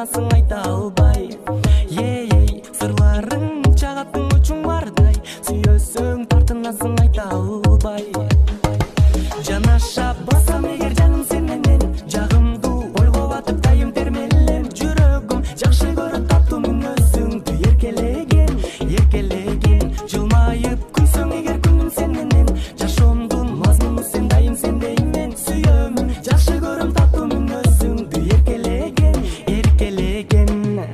тартынасың айта албай. Ей, сырларың чагаттың учуң бардай, сүйөсүң тартынасың айта албай. Жанаша басам эгер жаным сен менен, жагымдуу ойго батып дайым термелем. Жүрөгүм жакшы көрөт таттуу мүнөзүңдү эркелеген, эркелеген. Жылмайып күлсөң эгер күнүм сен менен, жашоомдун мазмуну сен дайым сендеймен. Сүйөмүн жакшы көрөм таттуу мүнөзүңдү эркелеген, эркелеген.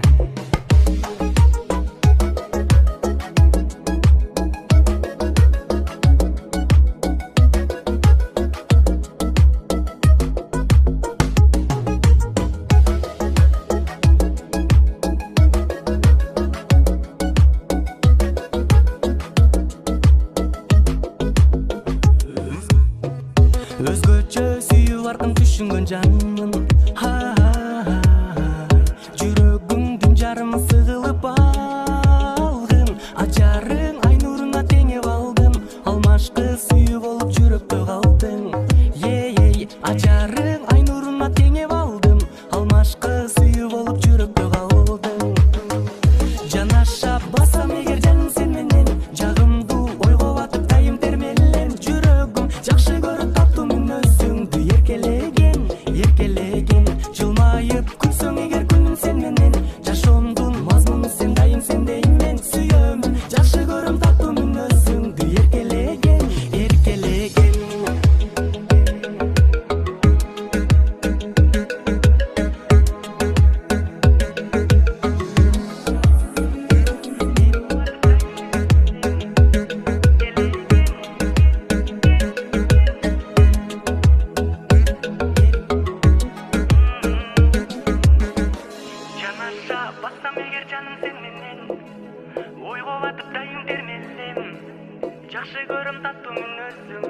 Өзгөчө сүйүп аркын түшүнгөн жанмын. Жүрөгүңдүн жарымы сыгылып алгын, ажарың ай нуруна теңеп алдым. Алмашкы сүйүү болуп жүрөктө калдың. Ей, ажарың ай нуруна теңеп алдым. Алмашкы сүйүү болуп жүрөктө калдың. Жанаша басам эгер жаным сен менен, жагымдуу ойго батып дайым термелем. Жүрөгүм жакшы көрөт таттуу мүнөзүңдү эркелеген, эркелеген. Жылмайып күлсөң эгер күнүм сен менен, жашоомдун мазмуну сен дайым сендеймен. Сүйөмүн жакшы көрөм таттуу мүнөзүңдү эркелеген, эркелеген. Жанаша басам эгер жаным сен менен, ойго батып дайым термелем. Жакшы көрөм таттуу мүнөзүң